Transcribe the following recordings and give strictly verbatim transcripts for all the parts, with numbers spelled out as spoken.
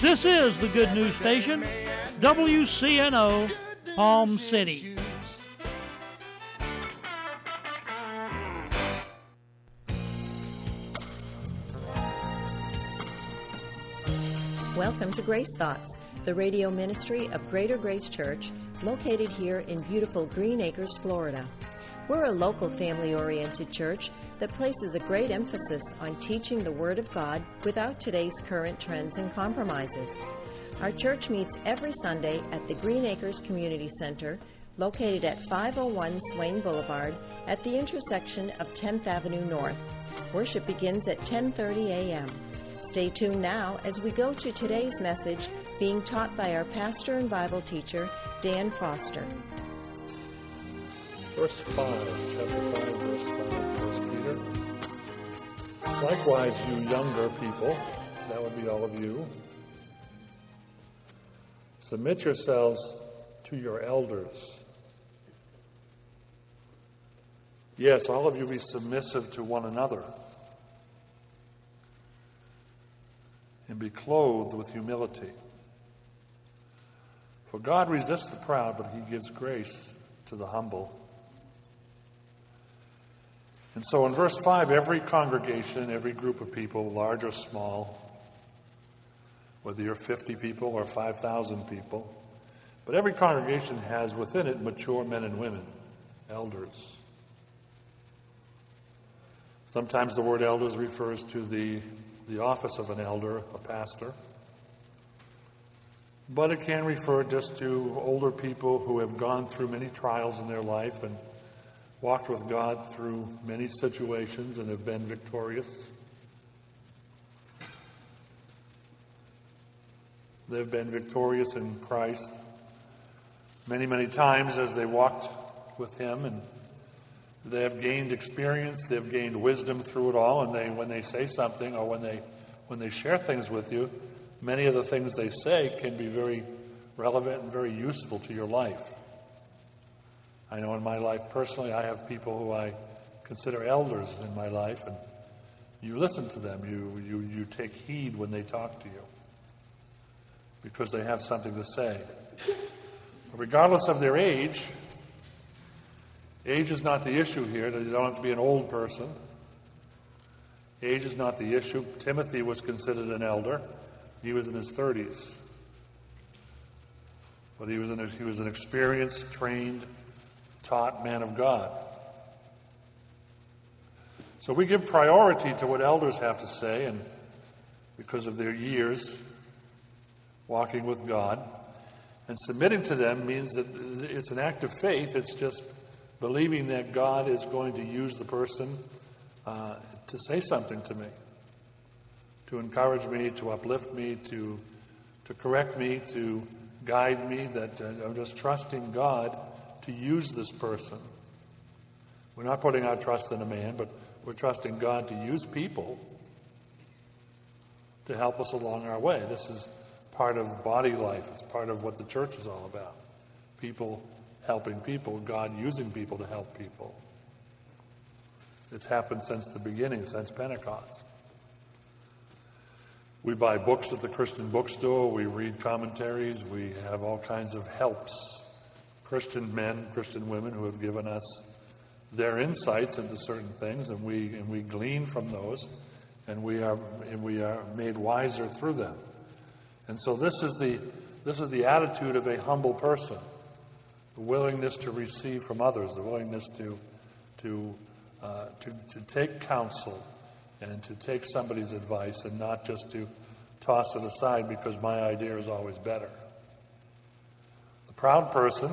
This is the Good News Station, W C N O, Palm City. Welcome to Grace Thoughts, the radio ministry of Greater Grace Church, located here in beautiful Green Acres, Florida. We're a local family-oriented church that places a great emphasis on teaching the Word of God without today's current trends and compromises. Our church meets every Sunday at the Green Acres Community Center, located at five oh one Swain Boulevard at the intersection of tenth Avenue North. Worship begins at ten thirty a.m. Stay tuned now as we go to today's message being taught by our pastor and Bible teacher, Dan Foster. Verse five, chapter five, verse five, First Peter. Likewise, you younger people, that would be all of you, submit yourselves to your elders. Yes, all of you be submissive to one another and be clothed with humility. For God resists the proud, but he gives grace to the humble. And so in verse five, every congregation, every group of people, large or small, whether you're fifty people or five thousand people, but every congregation has within it mature men and women, elders. Sometimes the word elders refers to the, the office of an elder, a pastor. But it can refer just to older people who have gone through many trials in their life and walked with God through many situations and have been victorious. They've been victorious in Christ many, many times as they walked with him, and they have gained experience, they've gained wisdom through it all, and they, when they say something or when they when they share things with you, many of the things they say can be very relevant and very useful to your life. I know in my life personally, I have people who I consider elders in my life, and you listen to them, you you you take heed when they talk to you, because they have something to say. Regardless of their age, age is not the issue here. You don't have to be an old person. Age is not the issue. Timothy was considered an elder. He was in his thirties. But he was an, he was an experienced, trained, taught man of God. So we give priority to what elders have to say, and because of their years walking with God, and submitting to them means that it's an act of faith. It's just believing that God is going to use the person uh, to say something to me, to encourage me, to uplift me, to to correct me, to guide me, that uh, I'm just trusting God to use this person. We're not putting our trust in a man, but we're trusting God to use people to help us along our way. This is part of body life. It's part of what the church is all about. People helping people, God using people to help people. It's happened since the beginning, since Pentecost. We buy books at the Christian bookstore. We read commentaries. We have all kinds of helps. Christian men, Christian women who have given us their insights into certain things, and we and we glean from those, and we are and we are made wiser through them. And so this is the this is the attitude of a humble person, the willingness to receive from others, the willingness to to uh, to, to take counsel and to take somebody's advice and not just to toss it aside because my idea is always better. The proud person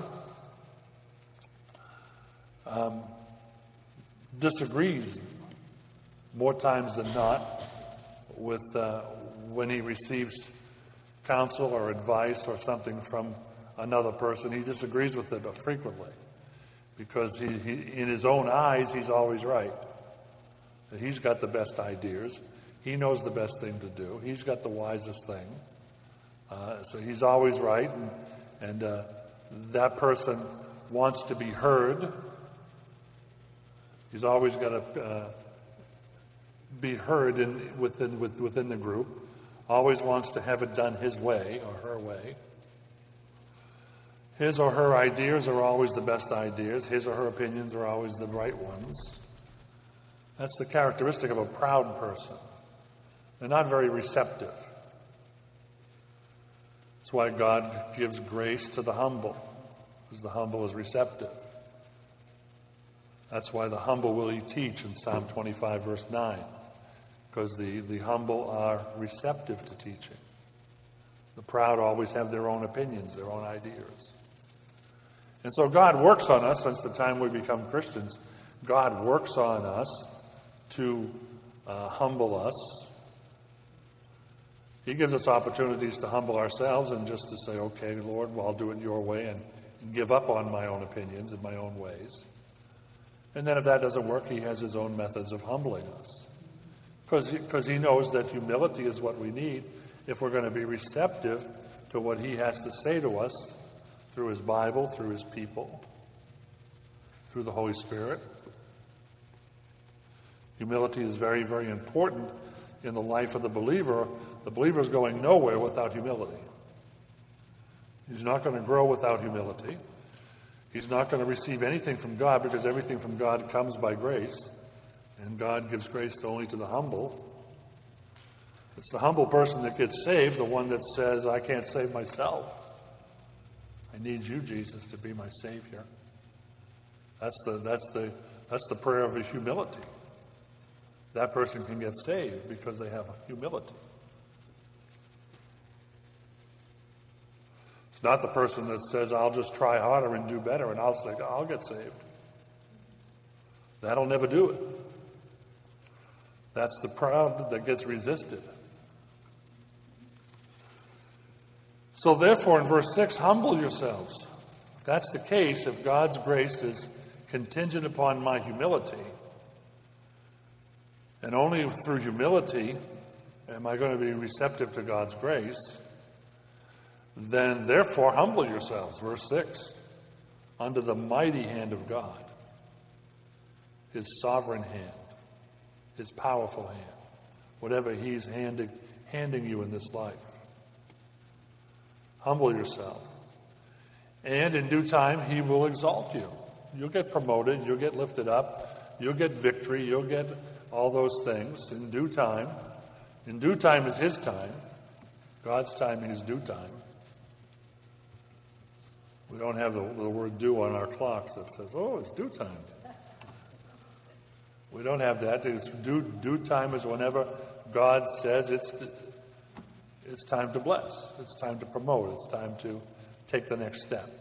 um, disagrees more times than not with uh, when he receives counsel or advice or something from another person. He disagrees with it frequently because he, he, in his own eyes, he's always right. He's got the best ideas. He knows the best thing to do. He's got the wisest thing. Uh, so he's always right, and, and uh, that person wants to be heard. He's always got to uh, be heard in, within with, within the group. always wants to have it done his way or her way. His or her ideas are always the best ideas. His or her opinions are always the right ones. That's the characteristic of a proud person. They're not very receptive. That's why God gives grace to the humble, because the humble is receptive. That's why the humble will he teach in Psalm twenty-five, verse nine, because the, the humble are receptive to teaching. The proud always have their own opinions, their own ideas. And so God works on us since the time we become Christians. God works on us to uh, humble us. He gives us opportunities to humble ourselves and just to say, okay, Lord, well, I'll do it your way and, and give up on my own opinions and my own ways. And then if that doesn't work, he has his own methods of humbling us. Because he, because he knows that humility is what we need if we're going to be receptive to what he has to say to us through his Bible, through his people, through the Holy Spirit. Humility is very, very important in the life of the believer. The believer is going nowhere without humility. He's not going to grow without humility. He's not going to receive anything from God because everything from God comes by grace. And God gives grace only to the humble. It's the humble person that gets saved, the one that says, I can't save myself. I need you, Jesus, to be my Savior. That's the, that's the, that's the prayer of humility. That person can get saved because they have humility. It's not the person that says, I'll just try harder and do better and I'll say, I'll get saved. That'll never do it. That's the proud that gets resisted. So therefore, in verse six, humble yourselves. If that's the case, if God's grace is contingent upon my humility, and only through humility am I going to be receptive to God's grace, then therefore humble yourselves, verse six, under the mighty hand of God, his sovereign hand, his powerful hand, whatever he's handing, handing you in this life. Humble yourself. And in due time, he will exalt you. You'll get promoted. You'll get lifted up. You'll get victory. You'll get all those things in due time. In due time is his time. God's timing is due time. We don't have the, the word due on our clocks that says, oh, it's due time. We don't have that. It's due, due time is whenever God says it's it's time to bless. It's time to promote. It's time to take the next step.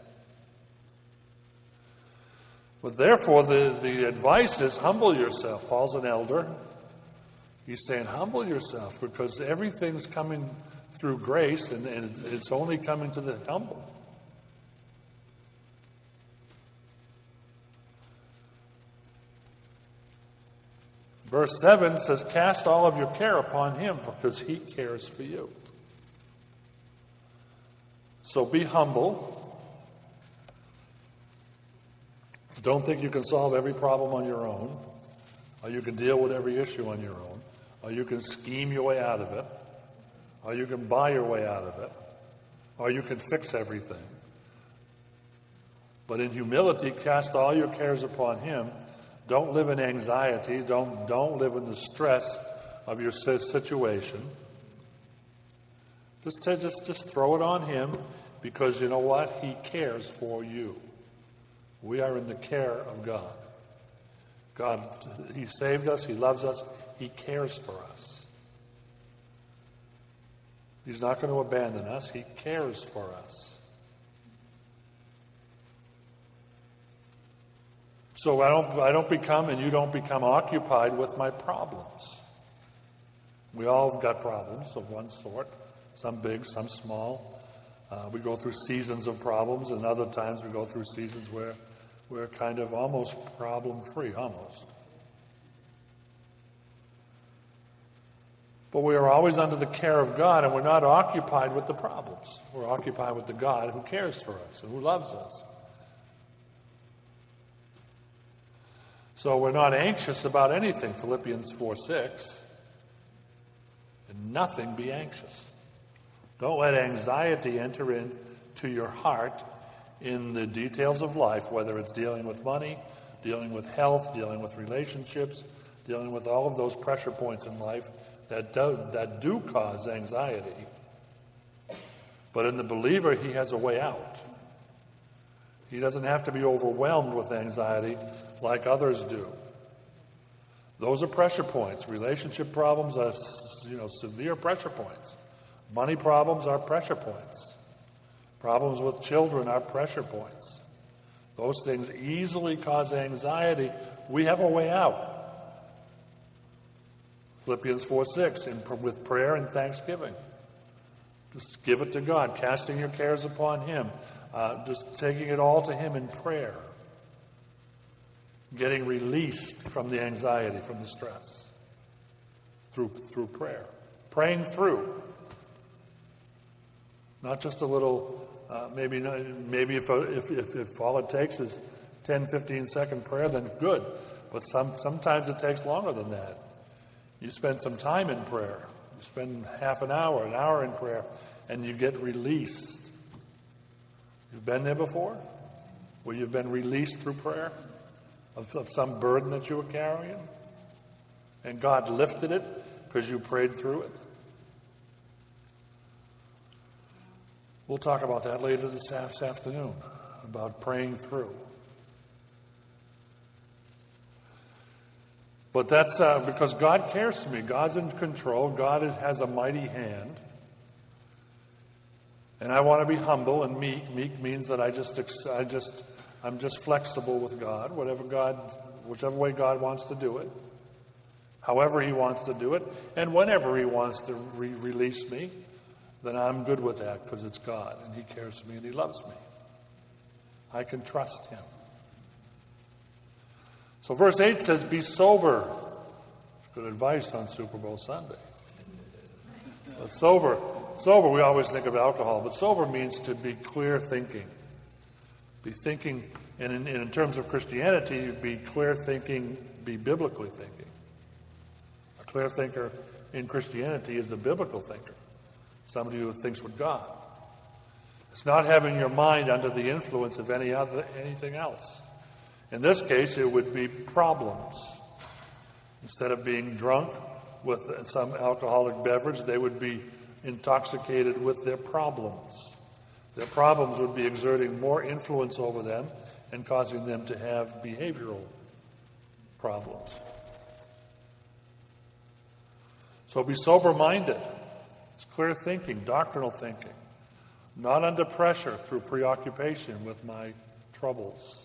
But therefore, the, the advice is humble yourself. Paul's an elder. He's saying humble yourself because everything's coming through grace and, and it's only coming to the humble. Verse seven says, cast all of your care upon him because he cares for you. So be humble. Don't think you can solve every problem on your own, or you can deal with every issue on your own, or you can scheme your way out of it, or you can buy your way out of it, or you can fix everything. But in humility, cast all your cares upon him. Don't live in anxiety. Don't, don't live in the stress of your situation. Just, just, just throw it on him because you know what? He cares for you. We are in the care of God. God, he saved us. He loves us. He cares for us. He's not going to abandon us. He cares for us. So I don't, I don't become, and you don't become occupied with my problems. We all have got problems of one sort, some big, some small. Uh, we go through seasons of problems, and other times we go through seasons where we're kind of almost problem-free, almost. But we are always under the care of God, and we're not occupied with the problems. We're occupied with the God who cares for us and who loves us. So we're not anxious about anything, Philippians four six. In nothing be anxious. Don't let anxiety enter into your heart in the details of life, whether it's dealing with money, dealing with health, dealing with relationships, dealing with all of those pressure points in life that do, that do cause anxiety. But in the believer, he has a way out. He doesn't have to be overwhelmed with anxiety like others do. Those are pressure points. Relationship problems are, you know, severe pressure points. Money problems are pressure points. Problems with children are pressure points. Those things easily cause anxiety. We have a way out. Philippians four six, in, with prayer and thanksgiving. Just give it to God, casting your cares upon Him. Uh, just taking it all to Him in prayer. Getting released from the anxiety, from the stress. Through, through prayer. Praying through. Not just a little, uh, maybe maybe if, if, if, if all it takes is ten, fifteen second prayer, then good. But some, sometimes it takes longer than that. You spend some time in prayer. You spend half an hour, an hour in prayer, and you get released. You've been there before? Where you've been released through prayer of, of some burden that you were carrying? And God lifted it because you prayed through it? We'll talk about that later this afternoon, about praying through. But that's uh, because God cares for me. God's in control. God is, has a mighty hand. And I want to be humble and meek. Meek means that I just, I just, I'm just flexible with God. Whatever God, whichever way God wants to do it, however He wants to do it, and whenever He wants to re- release me, then I'm good with that because it's God and He cares for me and He loves me. I can trust Him. So verse eight says, be sober. Good advice on Super Bowl Sunday. But sober, sober, we always think of alcohol, but sober means to be clear thinking. Be thinking, and in, in terms of Christianity, be clear thinking, be biblically thinking. A clear thinker in Christianity is the biblical thinker. Somebody who thinks with God. It's not having your mind under the influence of any other anything else. In this case, it would be problems. Instead of being drunk with some alcoholic beverage, they would be intoxicated with their problems. Their problems would be exerting more influence over them and causing them to have behavioral problems. So be sober-minded. It's clear thinking, doctrinal thinking. Not under pressure through preoccupation with my troubles.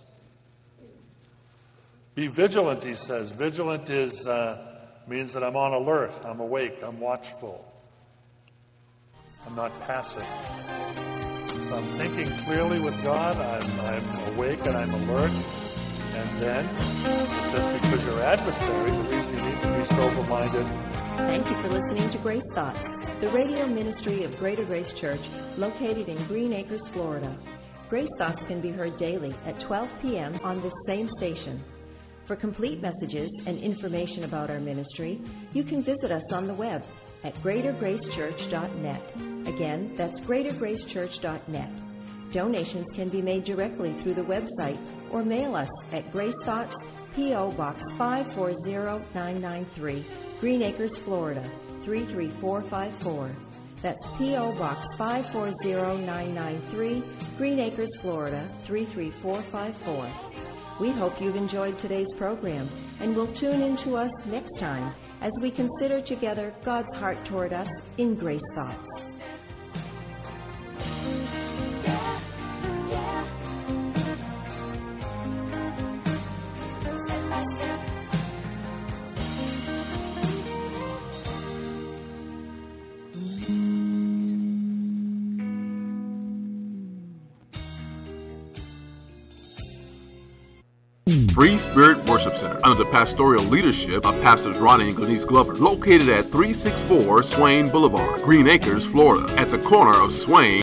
Be vigilant, he says. Vigilant is uh, means that I'm on alert, I'm awake, I'm watchful. I'm not passive. So I'm thinking clearly with God, I'm, I'm awake and I'm alert. And then, it says, because your adversary, the reason you need to be sober-minded. Thank you for listening to Grace Thoughts, the radio ministry of Greater Grace Church, located in Green Acres, Florida. Grace Thoughts can be heard daily at twelve p.m. on this same station. For complete messages and information about our ministry, you can visit us on the web at greater grace church dot net. Again, that's greater grace church dot net. Donations can be made directly through the website or mail us at Grace Thoughts, P O. Box five four zero nine nine three, Green Acres, Florida, three three four five four. That's P O. Box five four zero nine nine three, Green Acres, Florida, three three four five four. We hope you've enjoyed today's program and will tune in to us next time as we consider together God's heart toward us in Grace Thoughts. Yeah, yeah. Step by step. Free Spirit Worship Center, under the pastoral leadership of Pastors Ronnie and Glenise Glover, located at three sixty-four Swain Boulevard, Green Acres, Florida, at the corner of Swain